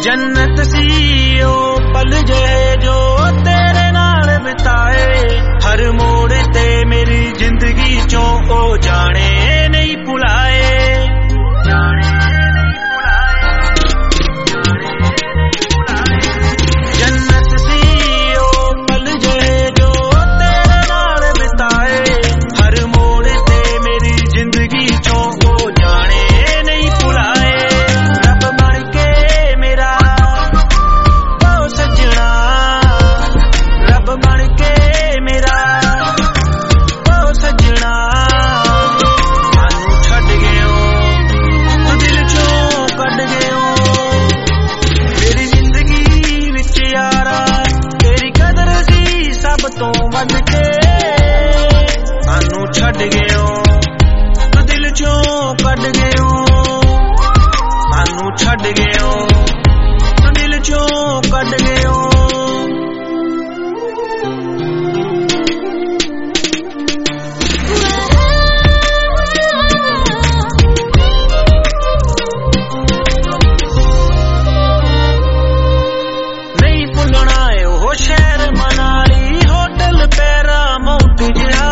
जन्नत सी ओ पल जे जो तेरे नाल बिताए, हर मोड़ ते मेरी जिंदगी चों ओ जाने नहीं भुलाए, जाने नहीं भुलाए। जन्नत सी ओ पल जे जो तेरे नाल बिताए, हर मोड़ ते मेरी जिंदगी चों ओ जाने नहीं भुलाए। रब बन के मेरा ओ सजना, रब बन के मेरा ओ सजना, सानू छड्ड गयो तू दिल चों कढ गयो। मेरी जिंदगी विच यारा तेरी कदर सी सब तो वध के, सानू छड्ड गयो तू दिल चों कढ गयो, सानू छड्ड गयो तू दिल चों कढ गयो। नहीं भुलना ए ओ शहर मनाली, होटल पैरामाउंट जिहा,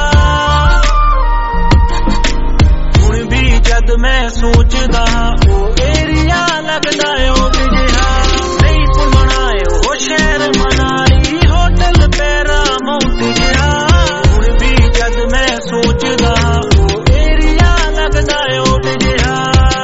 हुण भी जद मैं सोचदा ओ एरिया लगदा ए ओट जिहा। नहीं भुलना ए ओ शहर मनाली, होटल पैरामाउंट जिहा, हुण भी जद मैं सोचदा ओ एरिया लगदा ए ओट जिहा।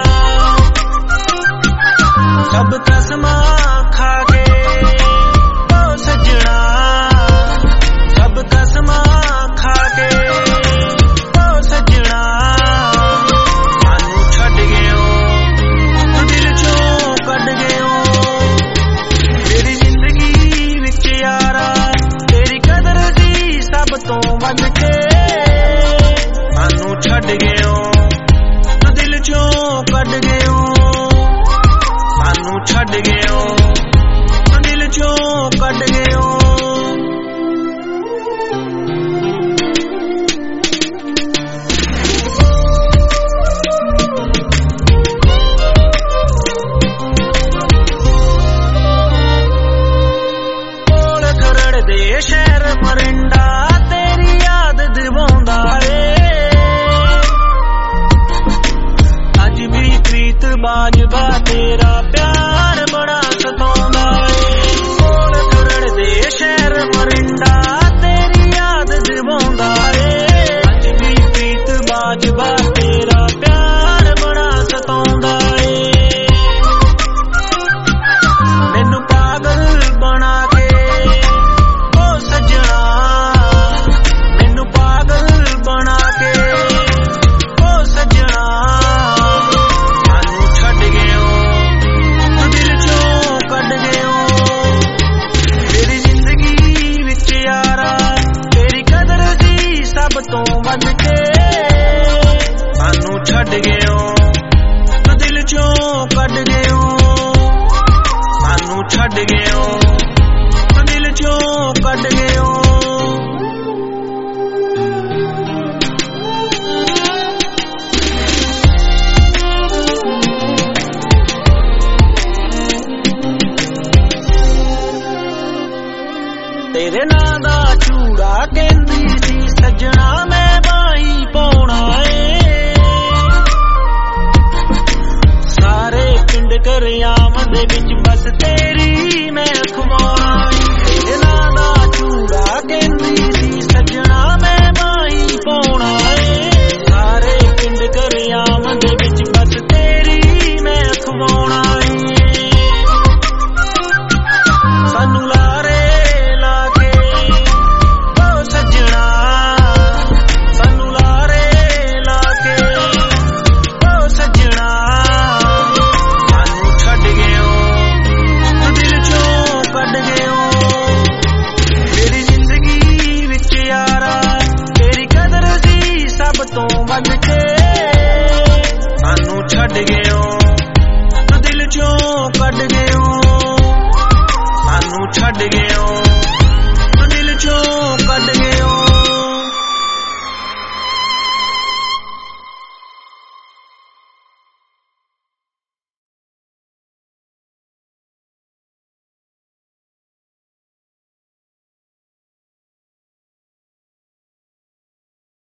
सब कसमां खा के ओ सजना, सब कसमां खा के ओ सजना, सानू छड्ड गयो तू दिल चों कढ गयो। मेरी जिंदगी विच यारा तेरी कदर सी सब तो वध के, सानू छड्ड गयो तू दिल चों कढ गयो, सानू छड्ड गयो तू दिल चों कढ गयो। कोल खरड़ दे शहर मरिंडा तेरी याद दिवाउंदा ए, अज भी प्रीत बाजवा तेरा प्यार बड़ा सताउंदा ए। कोल खरड़ दे शहर मरिंडा तेरी याद दिवाउंदा ए, अज भी प्रीत बाजवा तेरा प्यार बड़ा सताउंदा ए। मैनू पागल बना के ओ सजना, मैनू पागल बना के ओ सजना, सानू छड्ड गयो तू दिल चों कढ गयो। मेरी जिंदगी विच यारा तेरी कदर सी सब तो वध के, सानू छड्ड गयो तू दिल चों कढ गयो, सानू छड्ड गयो तू दिल चों कढ गयो। तेरे नां दा चूड़ा कहंदी सी सजना मैं बाई पाउणा ए, सारे पिंड करियाम दे विच बस तेरी मैं खवाउणा ए। तेरे नां दा चूड़ा कहंदी सी सजना मैं बाई पाउणा ए, सारे पिंड करियाम दे विच बस तेरी मैं खवाउणा ए। सानू लारे ला के ओ सजना, सानू लारे ला के ओ सजना, सानू छड्ड गयो तू दिल चों कढ गयो। मेरी जिंदगी विच यारा तेरी कदर सी सब तो वध के, सानू छड्ड गयो तू दिल चों कढ गयो।